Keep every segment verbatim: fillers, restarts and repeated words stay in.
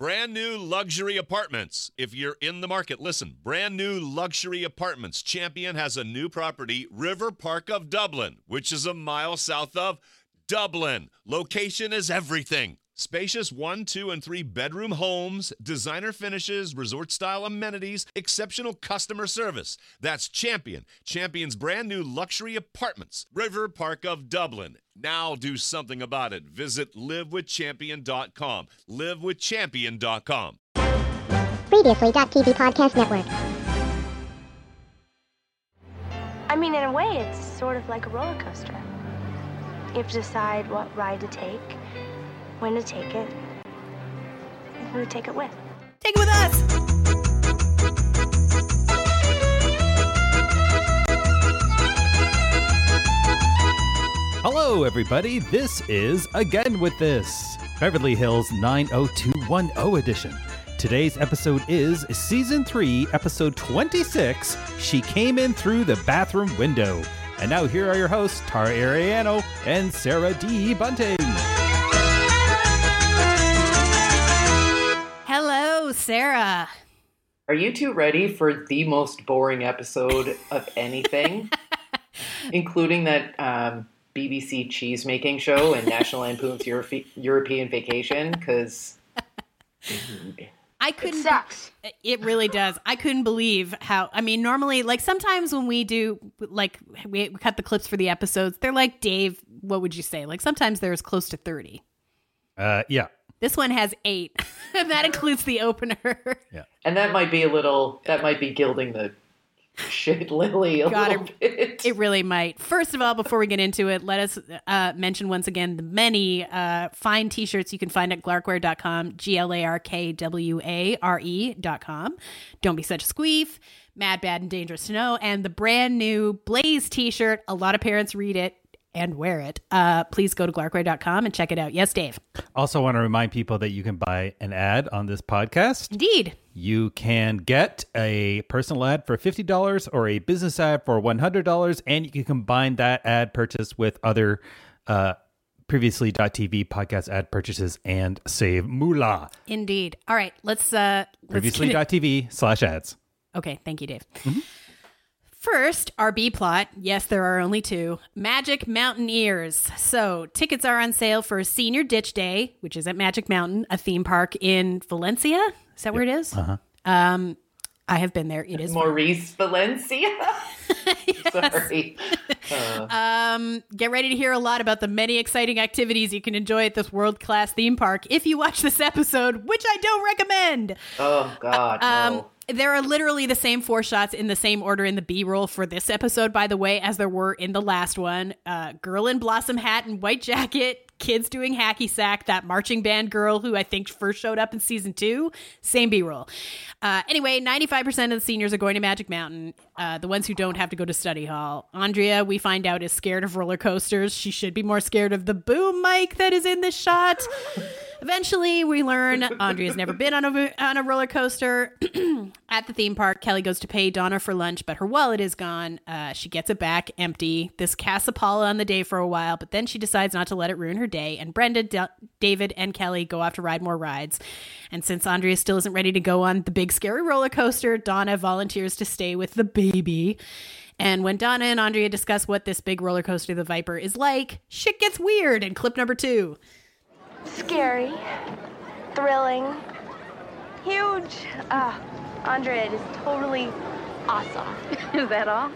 Brand new luxury apartments. If you're in the market, listen. Brand new luxury apartments. Champion has a new property, River Park of Dublin, which is a mile south of Dublin. Location is everything. Spacious one, two, and three bedroom homes, designer finishes, resort-style amenities, exceptional customer service. That's Champion. Champion's brand new luxury apartments. River Park of Dublin. Now do something about it. Visit live with champion dot com. live with champion dot com. Previously.tv Podcast Network. I mean, in a way, it's sort of like a roller coaster. You have to decide what ride to take, when to take it, and who to take it with. Take it with us! Hello, everybody. This is Again With This, Beverly Hills nine oh two one oh edition. Today's episode is Season three, Episode twenty-six, She Came In Through the Bathroom Window. And now here are your hosts, Tara Ariano and Sarah D. Bunting. Hello, Sarah. Are you two ready for the most boring episode of anything? Including that um, B B C cheese-making show and National Lampoon's Euro- European Vacation? Because I couldn't. It sucks. It really does. I couldn't believe how. I mean, normally, like sometimes when we do, like we cut the clips for the episodes, they're like, Dave, what would you say? Like sometimes there's close to thirty. Uh, yeah. This one has eight, and that includes the opener. Yeah. And that might be a little, that might be gilding the shit lily a God, little bit. It really might. First of all, before we get into it, let us uh, mention once again the many uh, fine t-shirts you can find at glarkware dot com, G L A R K W A R E dot com. Don't Be Such a Squeef, Mad, Bad, and Dangerous to Know, and the brand new Blaze t-shirt. A lot of parents read it and wear it. Uh, please go to glarkware dot com and check it out. Yes, Dave. Also want to remind people that you can buy an ad on this podcast. Indeed. You can get a personal ad for fifty dollars or a business ad for one hundred dollars, and you can combine that ad purchase with other uh, Previously.tv podcast ad purchases and save moolah. Indeed. All right, let's... Uh, let's Previously.tv slash ads. Okay, thank you, Dave. Mm-hmm. First, our B plot. Yes, there are only two. Magic Mountaineers. So, tickets are on sale for Senior Ditch Day, which is at Magic Mountain, a theme park in Valencia. Is that where it is? Uh-huh. Um, I have been there. It is Maurice Valencia. Sorry. Uh. Um, get ready to hear a lot about the many exciting activities you can enjoy at this world-class theme park if you watch this episode, which I don't recommend. Oh, God, Um, no. There are literally the same four shots in the same order in the B-roll for this episode, by the way, as there were in the last one. Uh, girl in blossom hat and white jacket, kids doing hacky sack, that marching band girl who I think first showed up in season two, same B-roll. Uh, anyway, ninety-five percent of the seniors are going to Magic Mountain, uh, the ones who don't have to go to study hall. Andrea, we find out, is scared of roller coasters. She should be more scared of the boom mic that is in this shot. Eventually, we learn Andrea's never been on a, on a roller coaster. At the theme park, Kelly goes to pay Donna for lunch, but her wallet is gone. Uh, she gets it back empty. This casts a Paula on the day for a while, but then she decides not to let it ruin her day. And Brenda, D- David, and Kelly go off to ride more rides. And since Andrea still isn't ready to go on the big scary roller coaster, Donna volunteers to stay with the baby. And when Donna and Andrea discuss what this big roller coaster, the Viper, is like, shit gets weird in clip number two. Scary, thrilling, huge. Ah, Andrea, it is totally awesome. Is that all?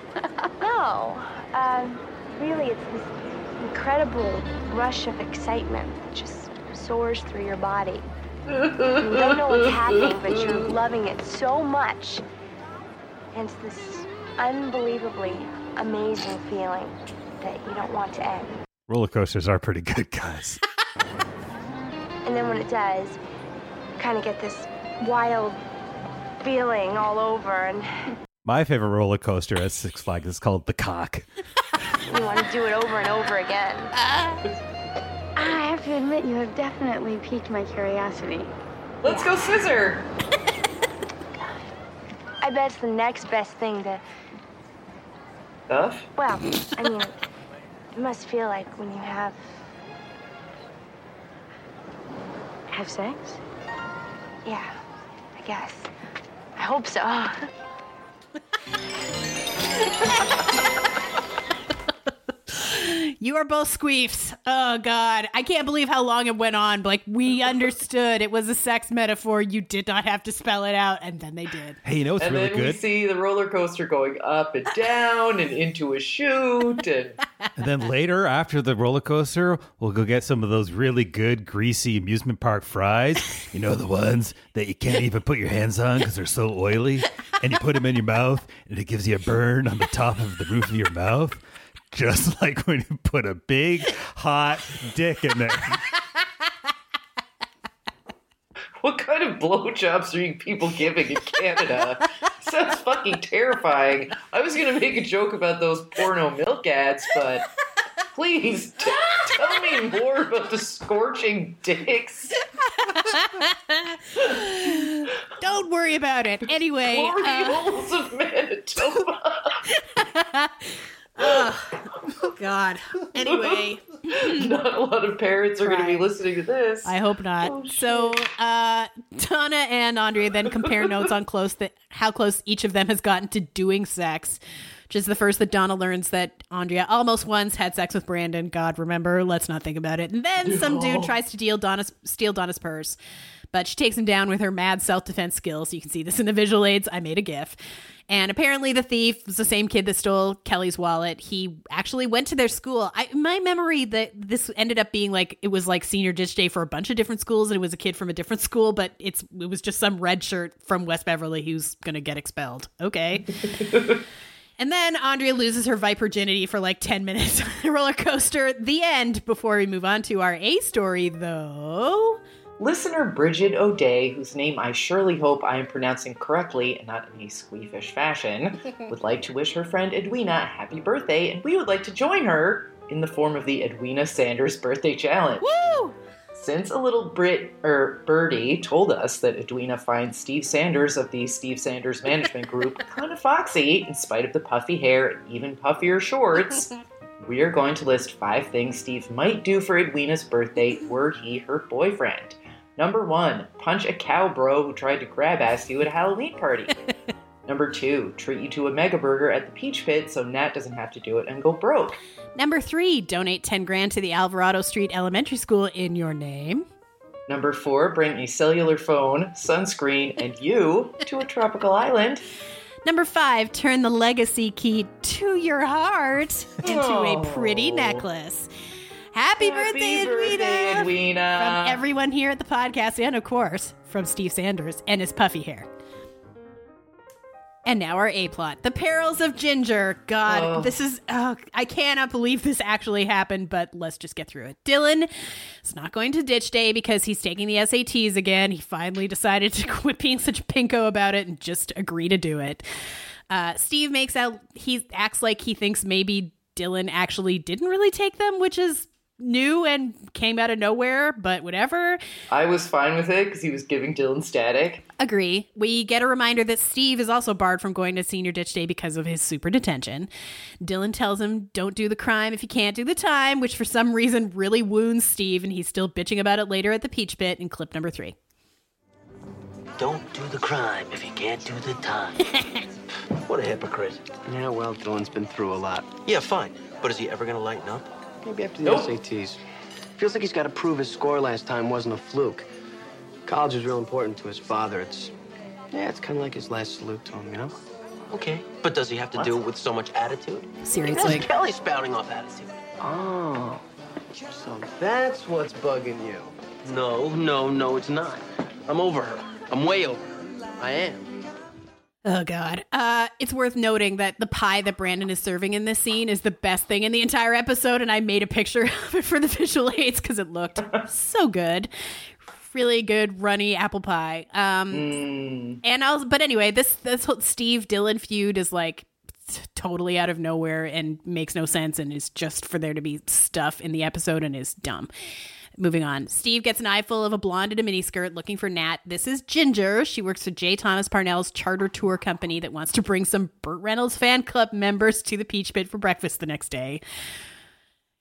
No, um, really, it's this incredible rush of excitement that just soars through your body. You don't know what's happening, but you're loving it so much. And it's this unbelievably amazing feeling that you don't want to end. Roller coasters are pretty good, guys. And then when it does, you kind of get this wild feeling all over, and My favorite roller coaster at Six Flags is called the Cock. you want to do it over and over again. I have to admit, you have definitely piqued my curiosity. Let's go scissor. I bet it's the next best thing to, Stuff? well, I mean, it must feel like when you have, Have sex? Yeah, I guess. I hope so. You are both squeefs. Oh, God. I can't believe how long it went on. Like, we understood it was a sex metaphor. You did not have to spell it out, and then they did. Hey, you know what's and really then good? we see the roller coaster going up and down and into a chute. And... and then later, after the roller coaster, we'll go get some of those really good, greasy amusement park fries. You know, the ones that you can't even put your hands on because they're so oily. And you put them in your mouth, and it gives you a burn on the top of the roof of your mouth. Just like when you put a big, hot dick in there. What kind of blowjobs are you people giving in Canada? Sounds fucking terrifying. I was going to make a joke about those porno milk ads, but please t- tell me more about the scorching dicks. Don't worry about it. Anyway. Glory uh, holes of Manitoba. Oh, God. Anyway. Not a lot of parents are going to be Right. listening to this. I hope not. Oh, shit. So, uh, Donna and Andrea then compare notes on close that how close each of them has gotten to doing sex, which is the first that Donna learns that Andrea almost once had sex with Brandon. God, remember, let's not think about it. And then some dude tries to deal Donna's, steal Donna's purse, but she takes him down with her mad self-defense skills. You can see this in the visual aids. I made a GIF. And apparently the thief was the same kid that stole Kelly's wallet. He actually went to their school. I, my memory that this ended up being like, it was like senior ditch day for a bunch of different schools, and it was a kid from a different school, but it's it was just some red shirt from West Beverly who's going to get expelled. Okay. And then Andrea loses her virginity for like ten minutes on the roller coaster. The end. Before we move on to our A story, though. Listener Bridget O'Day, whose name I surely hope I am pronouncing correctly and not in a squeafish fashion, would like to wish her friend Edwina a happy birthday, and we would like to join her in the form of the Edwina Sanders Birthday Challenge. Woo! Since a little Brit er birdie told us that Edwina finds Steve Sanders of the Steve Sanders Management Group kind of foxy in spite of the puffy hair and even puffier shorts, we are going to list five things Steve might do for Edwina's birthday were he her boyfriend. Number one, punch a cow bro who tried to grab ass you at a Halloween party. Number two, treat you to a mega burger at the Peach Pit so Nat doesn't have to do it and go broke. Number three, donate ten grand to the Alvarado Street Elementary School in your name. Number four, bring a cellular phone, sunscreen, and you to a tropical island. Number five, turn the legacy key to your heart into Oh. a pretty necklace. Happy, Happy birthday, birthday, Edwina! Edwina! From everyone here at the podcast, and of course, from Steve Sanders and his puffy hair. And now our A-plot. The Perils of Ginger. God, Oh. this is... Oh, I cannot believe this actually happened, but let's just get through it. Dylan is not going to ditch day because he's taking the S A Ts again. He finally decided to quit being such a pinko about it and just agree to do it. Uh, Steve makes out... He acts like he thinks maybe Dylan actually didn't really take them, which is new and came out of nowhere, but whatever. I was fine with it because he was giving Dylan static. Agree. We get a reminder that Steve is also barred from going to senior ditch day because of his super detention. Dylan tells him, don't do the crime if you can't do the time, which for some reason really wounds Steve, and he's still bitching about it later at the Peach Pit in clip number three. Don't do the crime if you can't do the time. What a hypocrite. Yeah, well, Dylan's been through a lot. Yeah, fine. But is he ever gonna lighten up? Maybe after the Nope. S A Ts. Feels like he's got to prove his score last time wasn't a fluke. College is real important to his father. It's, yeah, it's kind of like his last salute to him, you know? Okay. But does he have to What? do it with so much attitude? Seriously. That's Kelly spouting off attitude. Oh, so that's what's bugging you. No, no, no, it's not. I'm over her. I'm way over her. I am. Oh, God. Uh, it's worth noting that the pie that Brandon is serving in this scene is the best thing in the entire episode, and I made a picture of it for the visual aids because it looked so good. Really good, runny apple pie. Um, Mm. and I was, but anyway, this this whole Steve Dylan feud is like t- totally out of nowhere and makes no sense, and is just for there to be stuff in the episode and is dumb. Moving on. Steve gets an eyeful of a blonde in a miniskirt looking for Nat. This is Ginger. She works for J. Thomas Parnell's charter tour company that wants to bring some Burt Reynolds fan club members to the Peach Pit for breakfast the next day.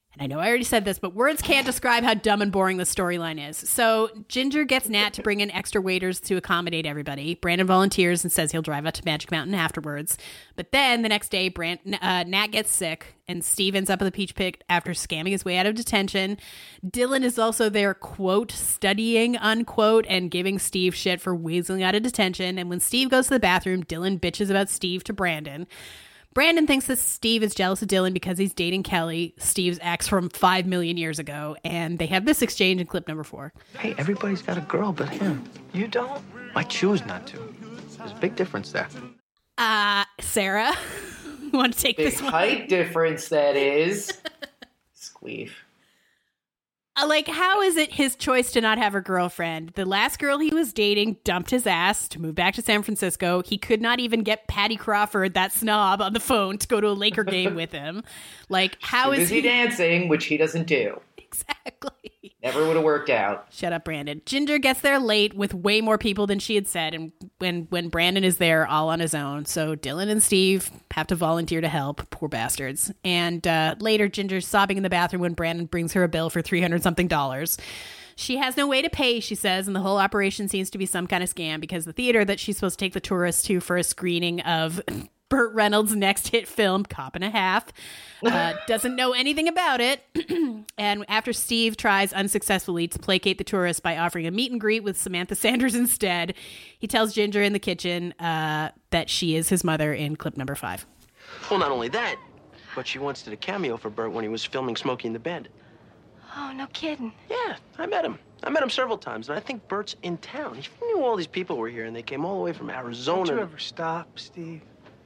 And I know I already said this, but words can't describe how dumb and boring the storyline is. So Ginger gets Nat to bring in extra waiters to accommodate everybody. Brandon volunteers and says he'll drive out to Magic Mountain afterwards. But then the next day, Brand- uh, Nat gets sick, and Steve ends up at the Peach Pit after scamming his way out of detention. Dylan is also there, quote, studying, unquote, and giving Steve shit for weaseling out of detention. And when Steve goes to the bathroom, Dylan bitches about Steve to Brandon. Brandon thinks that Steve is jealous of Dylan because he's dating Kelly, Steve's ex from five million years ago, and they have this exchange in clip number four. Hey, everybody's got a girl but him. You don't? I choose not to. There's a big difference there. Uh, Sarah, you want to take Big this one? height difference, that is. Squeef. Uh, like, how is it his choice to not have a girlfriend? The last girl he was dating dumped his ass to move back to San Francisco. He could not even get Patty Crawford, that snob, on the phone to go to a Laker game with him. Like, how Too is busy he dancing, which he doesn't do. Exactly. Never would have worked out. Shut up, Brandon. Ginger gets there late with way more people than she had said, and when when Brandon is there all on his own, so Dylan and Steve have to volunteer to help. Poor bastards. And uh, later, Ginger's sobbing in the bathroom when Brandon brings her a bill for three hundred something dollars. She has no way to pay, she says, and the whole operation seems to be some kind of scam because the theater that she's supposed to take the tourists to for a screening of Burt Reynolds' next hit film, Cop and a Half, uh, doesn't know anything about it. And after Steve tries unsuccessfully to placate the tourists by offering a meet and greet with Samantha Sanders instead, he tells Ginger in the kitchen uh, that she is his mother in clip number five. Well, not only that, but she once did a cameo for Burt when he was filming Smokey and the Bandit. Oh, no kidding. Yeah, I met him. I met him several times, and I think Burt's in town. He knew all these people were here, and they came all the way from Arizona. Don't you ever stop, Steve?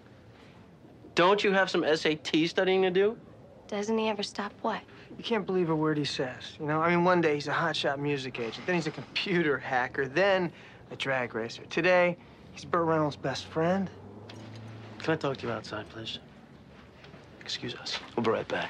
Don't you have some S A T studying to do? Doesn't he ever stop what? You can't believe a word he says. You know, I mean, one day he's a hotshot music agent, then he's a computer hacker, then a drag racer. Today, he's Burt Reynolds' best friend. Can I talk to you outside, please? Excuse us. We'll be right back.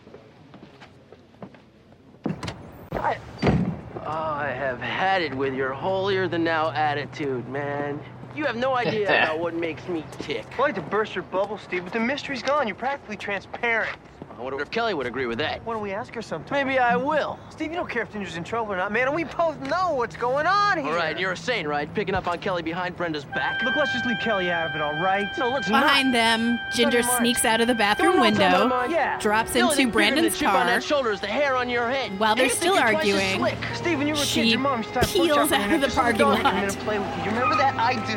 I... Oh, I have had it with your holier-than-thou attitude, man. You have no idea about what makes me tick. I like to burst your bubble, Steve, but the mystery's gone. You're practically transparent. I wonder if Kelly would agree with that. Why don't we ask her sometime? Maybe I will. Steve, you don't care if Ginger's in trouble or not, man, and we both know what's going on here. All right, you're a saint, right? Picking up on Kelly behind Brenda's back. Look, let's just leave Kelly out of it, all right? No, let's Behind not. them, Ginger sneaks out of the bathroom Don't know what's on my window, mind. Yeah. drops The only into thing Brandon's bigger than chip on car. that shoulder is the hair on your head. While they're And you still think you're twice as arguing, slick. Steve, when you were a She kid, your mom used to have peels push-up out of the and parking dog lot. and play with you. You remember that? I do.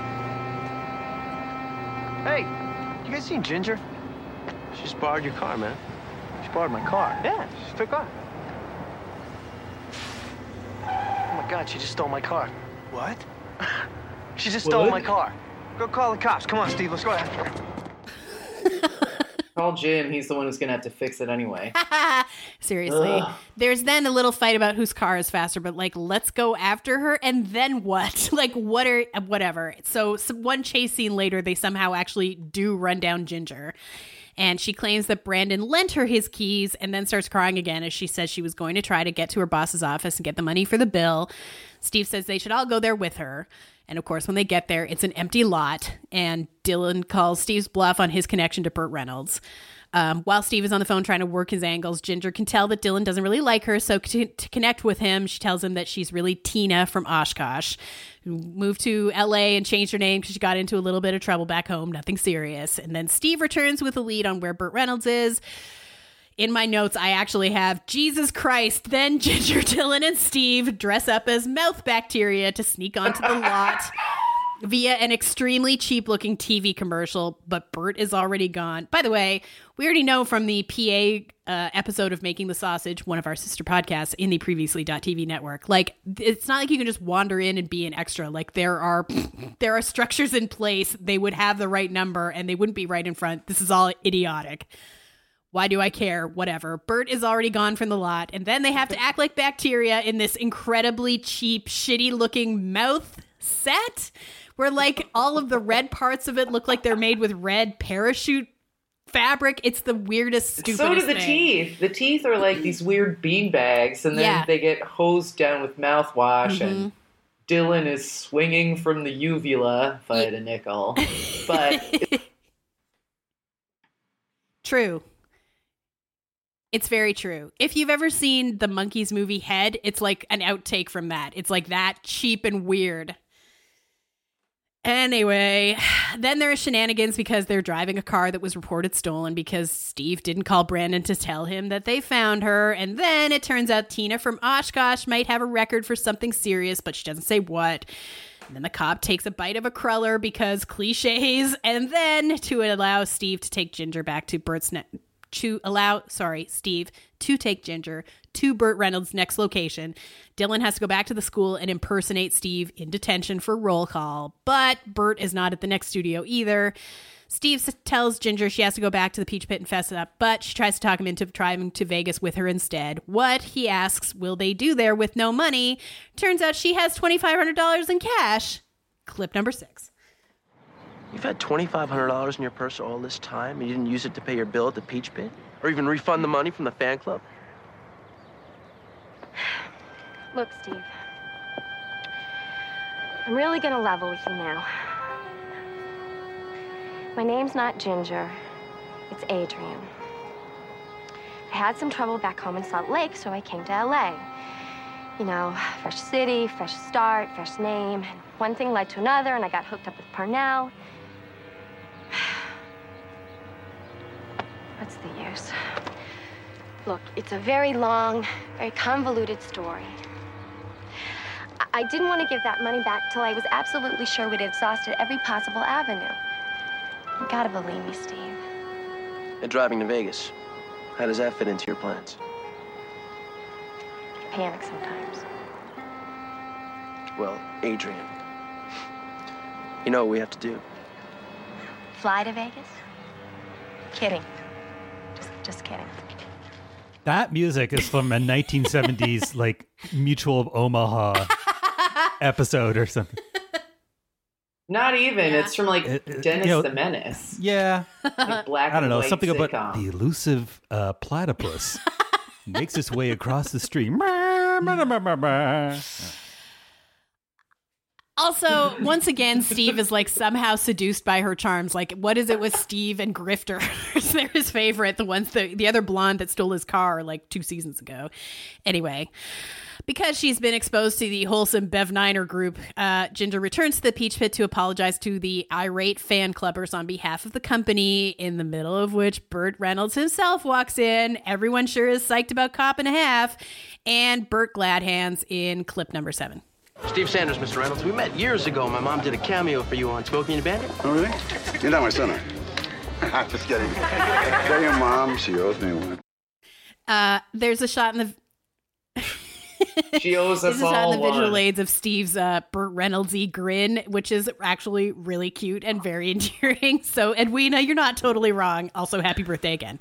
Hey, you guys seen Ginger? She just borrowed your car, man. She borrowed my car. Yeah, she just took off. Oh my God, she just stole my car. What? She just stole What? my car. Go call the cops. Come on, Steve, let's go after her. Call Jim. He's the one who's going to have to fix it anyway. Seriously. Ugh. There's then a little fight about whose car is faster, but like, let's go after her. And then what? Like, what are, whatever. So, some, one chase scene later, they somehow actually do run down Ginger. And she claims that Brandon lent her his keys and then starts crying again as she says she was going to try to get to her boss's office and get the money for the bill. Steve says they should all go there with her. And of course, when they get there, it's an empty lot. And Dylan calls Steve's bluff on his connection to Burt Reynolds. Um, while Steve is on the phone trying to work his angles, Ginger can tell that Dylan doesn't really like her. So to, to connect with him, she tells him that she's really Tina from Oshkosh, who moved to L A and changed her name because she got into a little bit of trouble back home. Nothing serious. And then Steve returns with a lead on where Burt Reynolds is. In my notes, I actually have, Jesus Christ, then Ginger, Dylan, and Steve dress up as mouth bacteria to sneak onto the lot via an extremely cheap-looking T V commercial, but Burt is already gone. By the way, we already know from the P A uh, episode of Making the Sausage, one of our sister podcasts in the Previously.T V network, like, it's not like you can just wander in and be an extra. Like, there are there are structures in place. They would have the right number, and they wouldn't be right in front. This is all idiotic. Why do I care? Whatever. Burt is already gone from the lot, and then they have to act like bacteria in this incredibly cheap, shitty-looking mouth set where, like, all of the red parts of it look like they're made with red parachute fabric. It's the weirdest, stupidest So do the thing. teeth. The teeth are like these weird bean bags, and then Yeah. they get hosed down with mouthwash, Mhm. and Dylan is swinging from the uvula, if I had a nickel. But True. It's very true. If you've ever seen the Monkees movie Head, it's like an outtake from that. It's like that cheap and weird. Anyway, then there is shenanigans because they're driving a car that was reported stolen because Steve didn't call Brandon to tell him that they found her. And then it turns out Tina from Oshkosh might have a record for something serious, but she doesn't say what. And then the cop takes a bite of a cruller because cliches. And then to allow Steve to take Ginger back to Bert's net. To allow, sorry, Steve, to take Ginger to Burt Reynolds' next location, Dylan has to go back to the school and impersonate Steve in detention for roll call. But Burt is not at the next studio either. Steve tells Ginger she has to go back to the Peach Pit and fess it up, but she tries to talk him into driving to Vegas with her instead. What, he asks, will they do there with no money? Turns out she has twenty-five hundred dollars in cash. Clip number six. You've had twenty-five hundred dollars in your purse all this time, and you didn't use it to pay your bill at the Peach Pit? Or even refund the money from the fan club? Look, Steve. I'm really gonna level with you now. My name's not Ginger. It's Adrian. I had some trouble back home in Salt Lake, so I came to L A. You know, fresh city, fresh start, fresh name. And one thing led to another, and I got hooked up with Parnell. What's the use? Look, it's a very long, very convoluted story. I, I didn't want to give that money back till I was absolutely sure we'd exhausted every possible avenue. You gotta believe me, Steve. And driving to Vegas, how does that fit into your plans? I panic sometimes. Well, Adrian, you know what we have to do? Fly to Vegas? Kidding. Just, just kidding. That music is from a nineteen seventies like Mutual of Omaha episode or something. Not even. Yeah. It's from like It- it- Dennis you know, the Menace. Yeah. Like black I don't and know, white something sitcom. about the elusive uh, platypus makes its way across the stream. Also, once again, Steve is like somehow seduced by her charms. Like, what is it with Steve and Grifter? They're his favorite. The ones that the other blonde that stole his car like two seasons ago. Anyway, because she's been exposed to the wholesome Bev Niner group, uh, Ginger returns to the Peach Pit to apologize to the irate fan clubbers on behalf of the company, in the middle of which Burt Reynolds himself walks in. Everyone sure is psyched about Cop and a Half, and Burt Gladhands in clip number seven. Steve Sanders, Mister Reynolds. We met years ago. My mom did a cameo for you on Smokey and the Bandit. Oh, really? You're not my son, are you? I'm just kidding. Tell your mom she owes me one. Uh, there's a shot in the She owes This us is on all the visual one. aids of Steve's uh, Burt Reynolds-y grin, which is actually really cute and very endearing. So, Edwina, you're not totally wrong. Also, happy birthday again.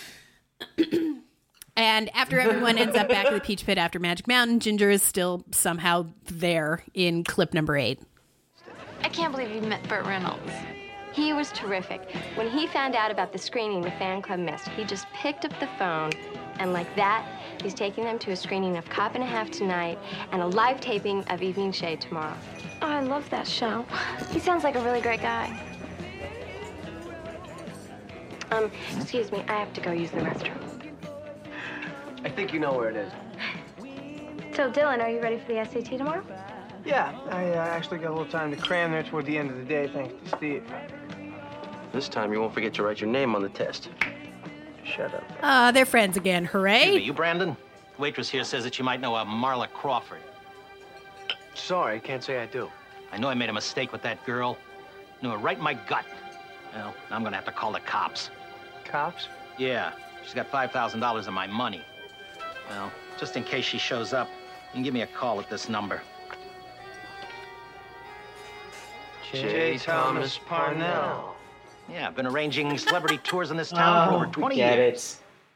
And after everyone ends up back at the Peach Pit after Magic Mountain, Ginger is still somehow there in clip number eight. I can't believe you met Burt Reynolds. He was terrific. When he found out about the screening the fan club missed, he just picked up the phone, and like that, he's taking them to a screening of Cop and a Half tonight and a live taping of Evening Shade tomorrow. Oh, I love that show. He sounds like a really great guy. Um, excuse me, I have to go use the restroom. I think you know where it is. So, Dylan, are you ready for the S A T tomorrow? Yeah, I uh, actually got a little time to cram there toward the end of the day, thanks to Steve. This time you won't forget to write your name on the test. Shut up. Uh, they're friends again. Hooray. Excuse me, you Brandon? Waitress here says that you might know a Marla Crawford. Sorry, I can't say I do. I know I made a mistake with that girl. Knew her right in my gut. Well, I'm gonna have to call the cops. Cops? Yeah, she's got five thousand dollars of my money. Well, just in case she shows up, you can give me a call at this number. J. Thomas Parnell. Yeah, I've been arranging celebrity tours in this town for over twenty get years.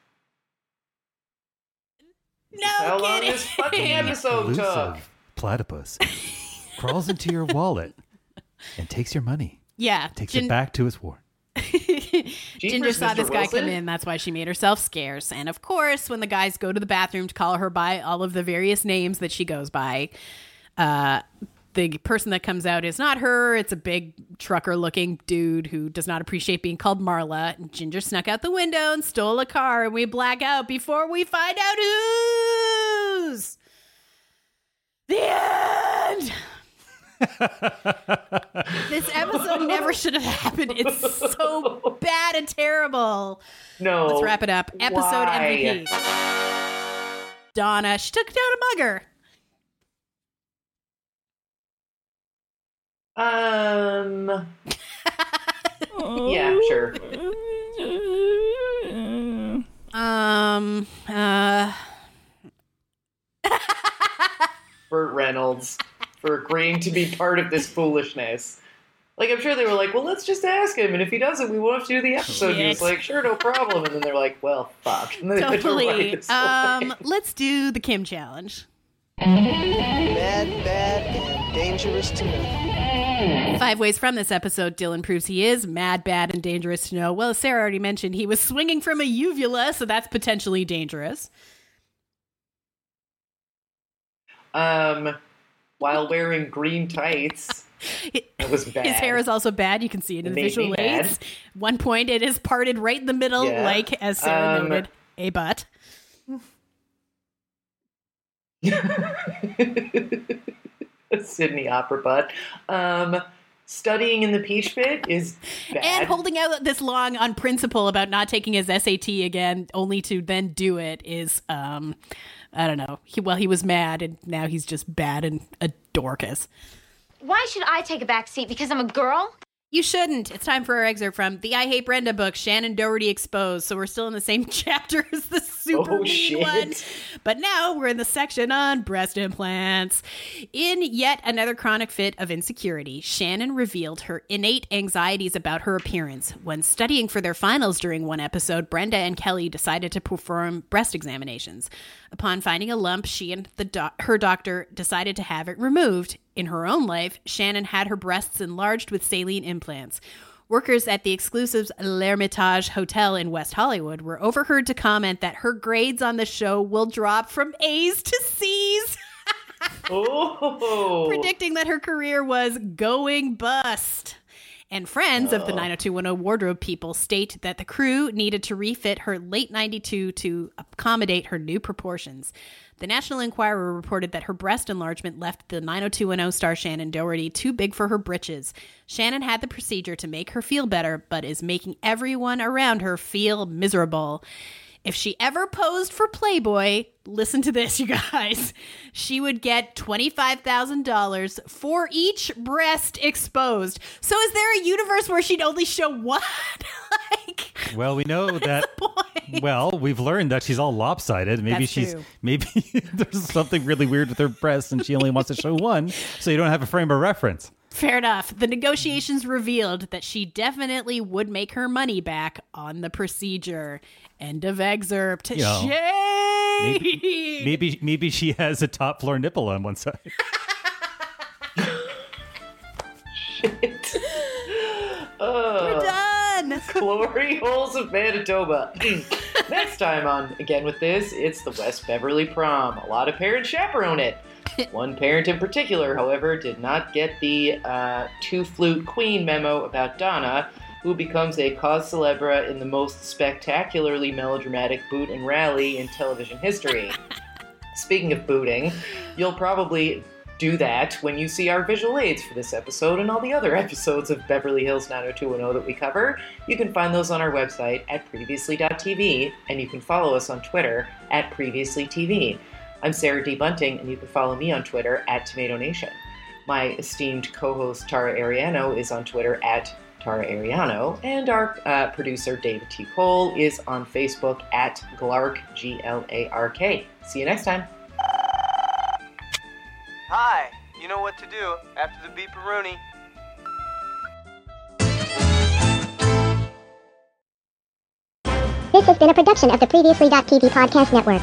it. No How long kidding. this fucking episode took? Elusive platypus crawls into your wallet and takes your money. Yeah. Takes Gin- it back to its ward. Ginger saw Mister this guy Wilson? come in. That's why she made herself scarce. And of course, when the guys go to the bathroom to call her by all of the various names that she goes by, uh, the person that comes out is not her. It's a big trucker-looking dude who does not appreciate being called Marla. And Ginger snuck out the window and stole a car, and we black out before we find out who's. The end! This episode never should have happened. It's so bad and terrible. No. Let's wrap it up. Episode Why? M V P. Donna, she took down a mugger. Um. Yeah, sure. Um. Uh. Burt Reynolds for agreeing to be part of this foolishness. Like, I'm sure they were like, well, let's just ask him, and if he doesn't, we won't have to do the episode. And he was like, sure, no problem. And then they're like, well, fuck. And then they Totally. Um, let's do the Kim challenge. Mad, bad, and dangerous to know. Five ways from this episode, Dylan proves he is mad, bad, and dangerous to know. Well, as Sarah already mentioned, he was swinging from a uvula, so that's potentially dangerous. Um, while wearing green tights. That was bad. His hair is also bad. You can see it in It the made visual me mad. aids. One point, it is parted right in the middle, Yeah. like, as Sarah Um, noted, a butt. Sydney opera butt. Um, studying in the Peach Pit is bad. And holding out this long on principle about not taking his S A T again, only to then do it, is, um, I don't know. He, well, he was mad, and now he's just bad and a dorcas. Why should I take a back seat? Because I'm a girl? You shouldn't. It's time for our excerpt from the I Hate Brenda book, Shannon Doherty Exposed. So we're still in the same chapter as the super Oh, mean shit. one. But now we're in the section on breast implants. In yet another chronic fit of insecurity, Shannon revealed her innate anxieties about her appearance. When studying for their finals during one episode, Brenda and Kelly decided to perform breast examinations. Upon finding a lump, she and the doc- her doctor decided to have it removed. In her own life, Shannon had her breasts enlarged with saline implants. Workers at the exclusive L'Hermitage Hotel in West Hollywood were overheard to comment that her grades on the show will drop from A's to C's, Oh. predicting that her career was going bust. And friends of the nine oh two one oh wardrobe people state that the crew needed to refit her late ninety-two to accommodate her new proportions. The National Enquirer reported that her breast enlargement left the nine oh two one oh star Shannon Doherty too big for her britches. Shannon had the procedure to make her feel better, but is making everyone around her feel miserable. If she ever posed for Playboy, listen to this, you guys, she would get twenty-five thousand dollars for each breast exposed. So is there a universe where she'd only show one? like, Well, we know that. Well, we've learned that she's all lopsided. Maybe That's she's true. maybe there's something really weird with her breasts, and she only wants to show one, so you don't have a frame of reference. Fair enough. The negotiations revealed that she definitely would make her money back on the procedure. End of excerpt. You know, Shade! Maybe, maybe maybe she has a top floor nipple on one side. Shit. Uh, We're done. Glory holes of Manitoba. Next time on Again With This, it's the West Beverly Prom. A lot of parents chaperone it. One parent in particular, however, did not get the uh, two-flute queen memo about Donna, who becomes a cause célèbre in the most spectacularly melodramatic boot and rally in television history. Speaking of booting, you'll probably do that when you see our visual aids for this episode and all the other episodes of Beverly Hills nine oh two one oh that we cover. You can find those on our website at previously dot t v, and you can follow us on Twitter at previously t v. I'm Sarah D. Bunting, and you can follow me on Twitter at Tomato Nation. My esteemed co-host Tara Ariano is on Twitter at Tara Ariano, and our uh, producer David T. Cole is on Facebook at Glark, G L A R K. See you next time. Hi, you know what to do after the beeparoonie. This has been a production of the Previously T V Podcast Network.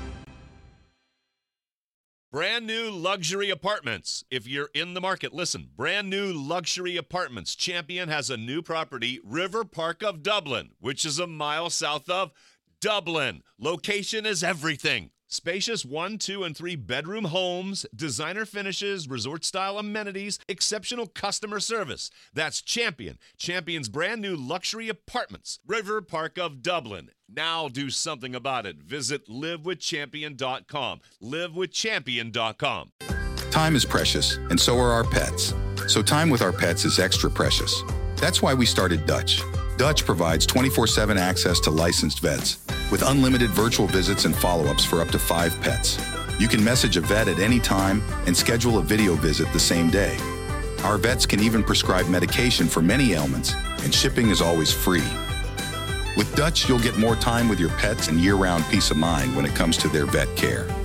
Brand new luxury apartments. If you're in the market, listen. Brand new luxury apartments. Champion has a new property, River Park of Dublin, which is a mile south of Dublin. Location is everything. Spacious one, two, and three bedroom homes, designer finishes, resort-style amenities, exceptional customer service. That's Champion. Champion's brand new luxury apartments. River Park of Dublin. Now do something about it. Visit live with champion dot com. live with champion dot com. Time is precious, and so are our pets. So time with our pets is extra precious. That's why we started Dutch. Dutch provides twenty-four seven access to licensed vets with unlimited virtual visits and follow-ups for up to five pets. You can message a vet at any time and schedule a video visit the same day. Our vets can even prescribe medication for many ailments, and shipping is always free. With Dutch, you'll get more time with your pets and year-round peace of mind when it comes to their vet care.